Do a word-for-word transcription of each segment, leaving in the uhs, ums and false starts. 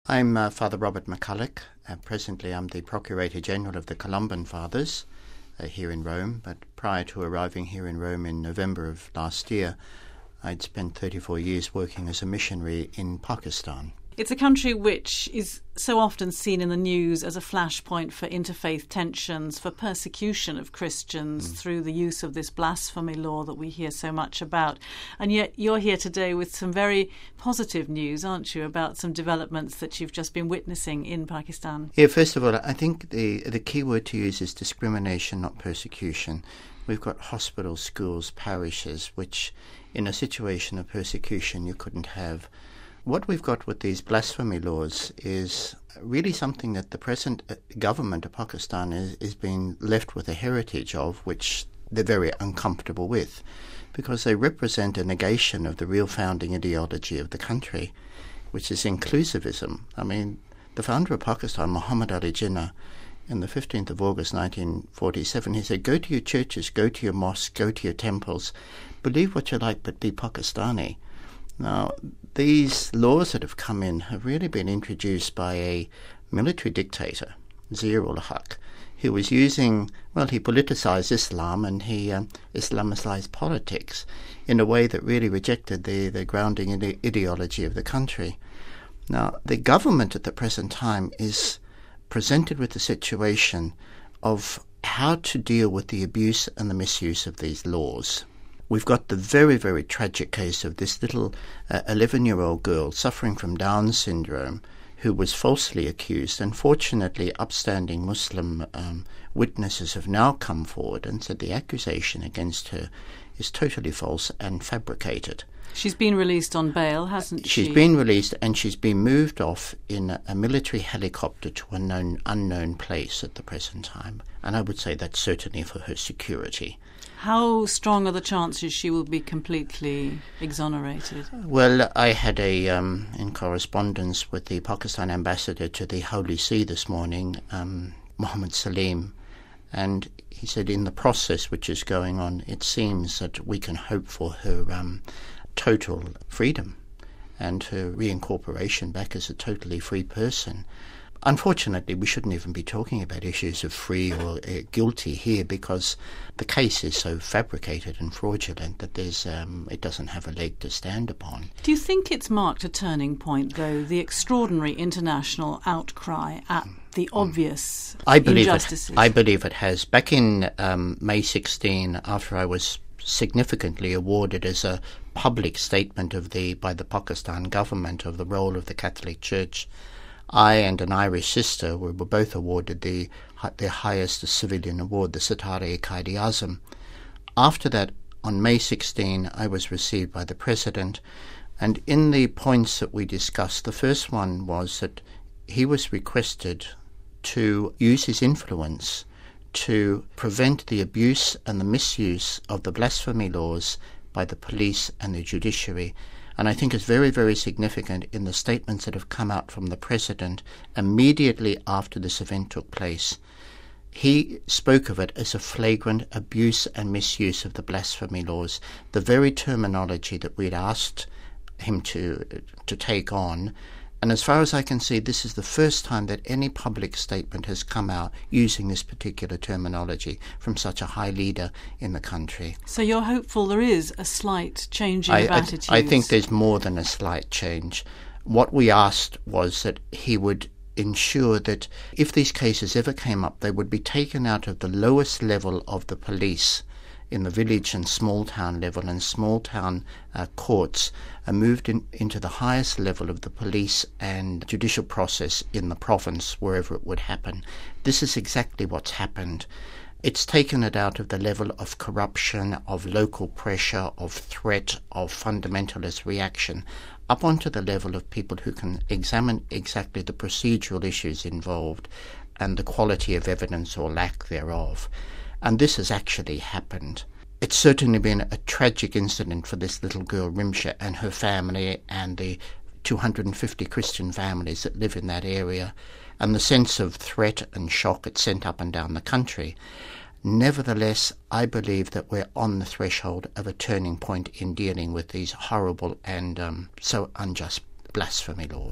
I'm uh, Father Robert McCulloch. Uh, presently I'm the Procurator General of the Columban Fathers uh, here in Rome, but prior to arriving here in Rome in November of last year, I'd spent thirty-four years working as a missionary in Pakistan. It's a country which is so often seen in the news as a flashpoint for interfaith tensions, for persecution of Christians mm. through the use of this blasphemy law that we hear so much about. And yet you're here today with some very positive news, aren't you, about some developments that you've just been witnessing in Pakistan? Yeah, first of all, I think the, the key word to use is discrimination, not persecution. We've got hospitals, schools, parishes, which in a situation of persecution you couldn't have. What we've got with these blasphemy laws is really something that the present government of Pakistan is, is being left with a heritage of, which they're very uncomfortable with, because they represent a negation of the real founding ideology of the country, which is inclusivism. I mean, the founder of Pakistan, Muhammad Ali Jinnah, on the fifteenth of August nineteen forty-seven, he said, "Go to your churches, go to your mosques, go to your temples, believe what you like, but be Pakistani." Now, these laws that have come in have really been introduced by a military dictator, Zia-ul-Haq, who was using, well, he politicized Islam and he um, Islamicized politics in a way that really rejected the, the grounding ide- ideology of the country. Now, the government at the present time is presented with the situation of how to deal with the abuse and the misuse of these laws. We've got the very, very tragic case of this little uh, eleven-year-old girl suffering from Down syndrome who was falsely accused. And fortunately, upstanding Muslim um, witnesses have now come forward and said the accusation against her is totally false and fabricated. She's been released on bail, hasn't she? She's been released and she's been moved off in a, a military helicopter to a known, unknown place at the present time. And I would say that's certainly for her security. How strong are the chances she will be completely exonerated? Well, I had a, um, in correspondence with the Pakistan ambassador to the Holy See this morning, um, Mohammed Salim, and he said in the process which is going on, it seems that we can hope for her um, total freedom and her reincorporation back as a totally free person. Unfortunately, we shouldn't even be talking about issues of free or uh, guilty here, because the case is so fabricated and fraudulent that there's um, it doesn't have a leg to stand upon. Do you think it's marked a turning point, though, the extraordinary international outcry at the obvious I believe injustices? It, I believe it has. Back in um, May sixteenth, after I was significantly awarded as a public statement of the by the Pakistan government of the role of the Catholic Church, I and an Irish sister were both awarded the the highest civilian award, the Sitar-e-Quaid-e-Azam. After that, on May sixteenth, I was received by the President, and in the points that we discussed, the first one was that he was requested to use his influence to prevent the abuse and the misuse of the blasphemy laws by the police and the judiciary. And I think it's very, very significant in the statements that have come out from the President immediately after this event took place. He spoke of it as a flagrant abuse and misuse of the blasphemy laws, the very terminology that we'd asked him to to take on. And as far as I can see, this is the first time that any public statement has come out using this particular terminology from such a high leader in the country. So you're hopeful there is a slight changing I, of I, attitudes? I think there's more than a slight change. What we asked was that he would ensure that if these cases ever came up, they would be taken out of the lowest level of the police in the village and small town level and small town uh, courts, and moved in, into the highest level of the police and judicial process in the province, wherever it would happen. This is exactly what's happened. It's taken it out of the level of corruption, of local pressure, of threat, of fundamentalist reaction, up onto the level of people who can examine exactly the procedural issues involved and the quality of evidence or lack thereof. And this has actually happened. It's certainly been a tragic incident for this little girl, Rimsha, and her family and the two hundred fifty Christian families that live in that area, and the sense of threat and shock it sent up and down the country. Nevertheless, I believe that we're on the threshold of a turning point in dealing with these horrible and um, so unjust blasphemy laws.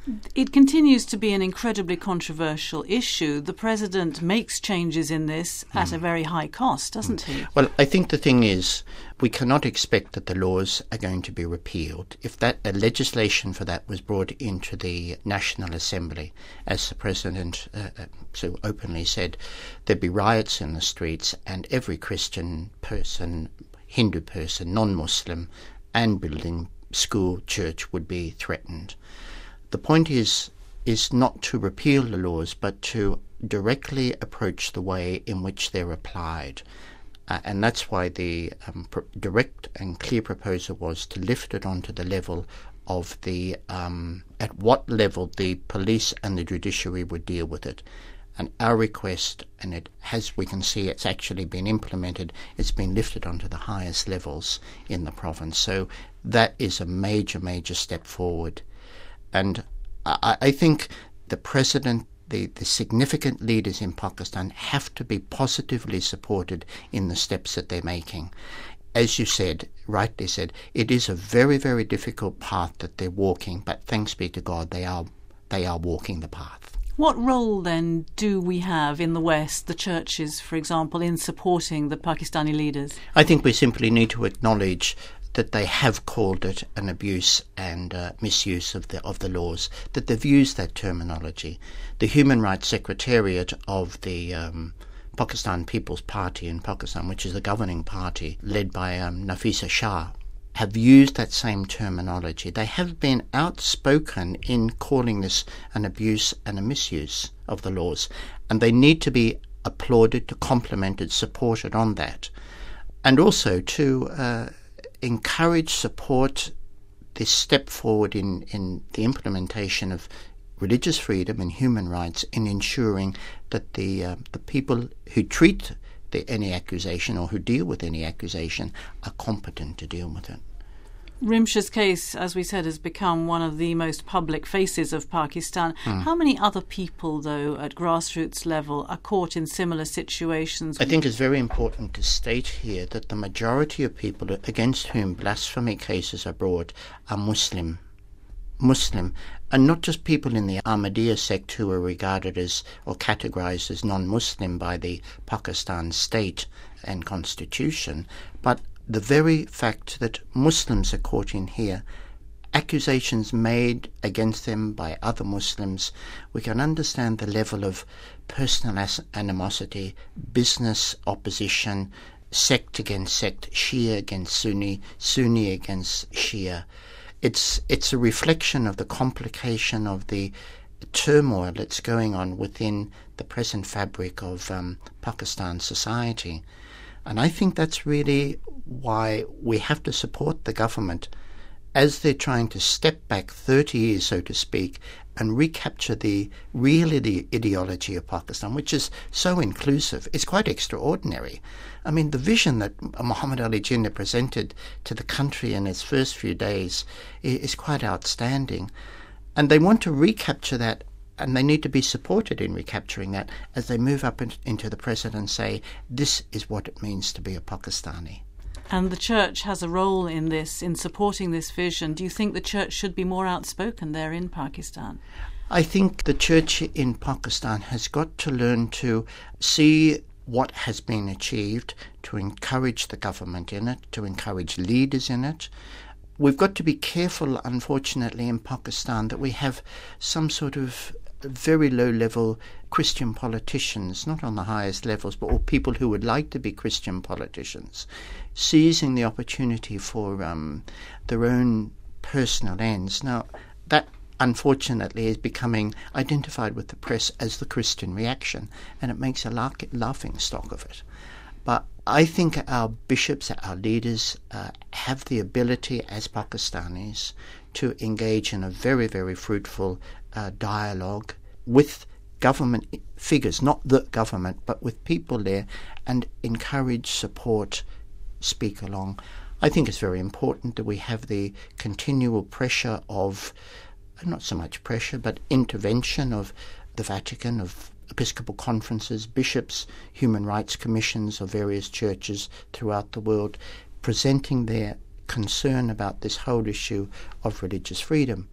It continues to be an incredibly controversial issue. The President makes changes in this mm. at a very high cost, doesn't mm. he? Well, I think the thing is, we cannot expect that the laws are going to be repealed. If that a legislation for that was brought into the National Assembly, as the President uh, so openly said, there'd be riots in the streets and every Christian person, Hindu person, non-Muslim, and building, school, church would be threatened. The point is is not to repeal the laws, but to directly approach the way in which they're applied. Uh, and that's why the um, pr- direct and clear proposal was to lift it onto the level of the, um, at what level the police and the judiciary would deal with it. And our request, and it has, we can see it's actually been implemented, it's been lifted onto the highest levels in the province. So that is a major, major step forward. And I, I think the President, the, the significant leaders in Pakistan have to be positively supported in the steps that they're making. As you said, rightly said, it is a very, very difficult path that they're walking, but thanks be to God, they are they are walking the path. What role, then, do we have in the West, the churches, for example, in supporting the Pakistani leaders? I think we simply need to acknowledge that they have called it an abuse and uh, misuse of the of the laws, that they've used that terminology. The Human Rights Secretariat of the um, Pakistan People's Party in Pakistan, which is the governing party, led by um, Nafisa Shah, have used that same terminology. They have been outspoken in calling this an abuse and a misuse of the laws, and they need to be applauded, to complimented, supported on that. And also to uh, encourage, support this step forward in, in the implementation of religious freedom and human rights, in ensuring that the uh, the people who treat the, any accusation or who deal with any accusation are competent to deal with it. Rimshah's case, as we said, has become one of the most public faces of Pakistan. Mm. How many other people, though, at grassroots level are caught in similar situations? I think it's very important to state here that the majority of people against whom blasphemy cases are brought are Muslim. Muslim, and not just people in the Ahmadiyya sect who are regarded as or categorized as non-Muslim by the Pakistan state and constitution, but the very fact that Muslims are caught in here, accusations made against them by other Muslims, we can understand the level of personal as- animosity, business opposition, sect against sect, Shia against Sunni, Sunni against Shia. It's it's a reflection of the complication of the turmoil that's going on within the present fabric of um, Pakistan society. And I think that's really why we have to support the government as they're trying to step back thirty years, so to speak, and recapture the real ide- ideology of Pakistan, which is so inclusive. It's quite extraordinary. I mean, the vision that Muhammad Ali Jinnah presented to the country in its first few days is quite outstanding. And they want to recapture that, and they need to be supported in recapturing that as they move up in, into the present and say, this is what it means to be a Pakistani. And the church has a role in this, in supporting this vision. Do you think the church should be more outspoken there in Pakistan? I think the church in Pakistan has got to learn to see what has been achieved, to encourage the government in it, to encourage leaders in it. We've got to be careful, unfortunately, in Pakistan that we have some sort of very low-level Christian politicians, not on the highest levels, but all people who would like to be Christian politicians, seizing the opportunity for um, their own personal ends. Now, that unfortunately is becoming identified with the press as the Christian reaction, and it makes a la- laughing stock of it. But I think our bishops, our leaders, uh, have the ability as Pakistanis to engage in a very, very fruitful uh, dialogue with government figures, not the government, but with people there, and encourage, support, speak along. I think it's very important that we have the continual pressure of, not so much pressure, but intervention of the Vatican, of Episcopal conferences, bishops, human rights commissions of various churches throughout the world, presenting their concern about this whole issue of religious freedom.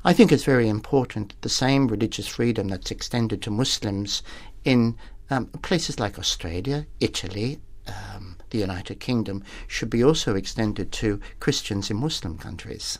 I think it's very important that the same religious freedom that's extended to Muslims in um, places like Australia, Italy, um, the United Kingdom, should be also extended to Christians in Muslim countries.